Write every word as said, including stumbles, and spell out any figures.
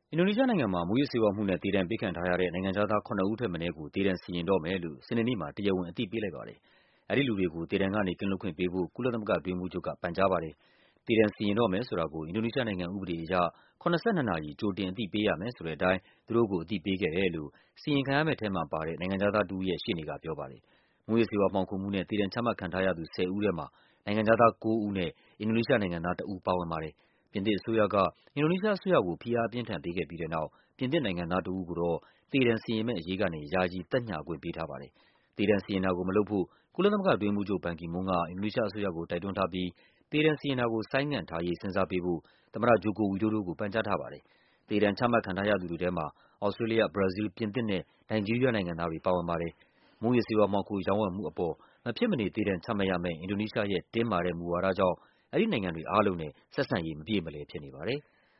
အင်ဒိုနီးရှားနိုင်ငံမှာ မူးယစ်ဆေးဝါးမှုနဲ့ သေဒဏ်ပေးခံထားရတဲ့ နိုင်ငံခြားသား ခုနစ်ဦးထက်မနည်းကို သေဒဏ်စီရင်တော့မယ်လို့ စနေနေ့မှာ တရားဝင် အသိပေးလိုက်ပါတယ်။ အဲဒီလူတွေကို သေဒဏ်ကနေ ကင်းလွတ်ခွင့်ပေးဖို့ ကုလသမဂ္ဂအတွင်းရေးမှူးချုပ်က ပန်ကြားပါတယ်။ သေဒဏ်စီရင်တော့မယ်ဆိုတာကို အင်ဒိုနီးရှားနိုင်ငံဥပဒေအရ ၇၂ နာရီ ကြိုတင် အသိပေးရမယ်ဆိုတဲ့အတိုင်း သူတို့ကို အသိပေးခဲ့တယ်လို့ စီရင်ခံရမယ့်ထဲမှာပါတဲ့ နိုင်ငံခြားသားတဦးရဲ့ ရှေ့နေကပြောပါတယ်။ မူးယစ်ဆေးဝါး မှောင်ခိုမှုနဲ့ သေဒဏ်ချမှတ်ခံထားရသူ ဆယ်ဦးထဲမှာ နိုင်ငံခြားသား ကိုးဦးနဲ့ အင်ဒိုနီးရှားနိုင်ငံသားတဦး ပါဝင်ပါတယ်။ ပြင်သစ်အစိုးရက အင်ဒိုနီးရှားအစိုးရကို ဖိအားအပြင်းအထန် ပေးခဲ့ပြီးတဲ့နောက် ပြင်သစ်နိုင်ငံသားတဦးကိုတော့ သေဒဏ်စီရင်မယ့်အရေးကနေ ယာယီသက်ညှာခွင့်ပေးထားပါတယ်။ သေဒဏ်စီရင်တာကိုမလုပ်ဖို့ ကုလသမဂ္ဂအတွင်းရေးမှူးချုပ် ဘန်ကီမွန်းက အင်ဒိုနီးရှားအစိုးရကို တိုက်တွန်းထားပြီး သေဒဏ်စီရင်တာကို ဆိုင်းငံ့ထားရေး စဉ်းစားပေးဖို့ သမ္မတ ဂျိုကို ဝီဒိုဒိုကို ပန်ကြားထားပါတယ်။ သေဒဏ်ချမှတ်ခံထားရသူတွေထဲမှာ သြစတြေးလျ၊ ဘရာဇီးလ်၊ ပြင်သစ်နဲ့ နိုင်ဂျီးရီးယားနိုင်ငံသားတွေ ပါဝင်ပါတယ်။ မူးယစ်ဆေးဝါး မှောင်ခိုရောင်းဝယ်မှုအပေါ် မဖြစ်မနေ သေဒဏ်ချမှတ်ရမယ့် အင်ဒိုနီးရှားရဲ့ တင်းမာတဲ့မူဝါဒကြောင့် အဲဒီနိုင်ငံတွေအားလုံးနဲ့ ဆက်ဆံရေး မပြေမလည်ဖြစ်နေပါတယ်။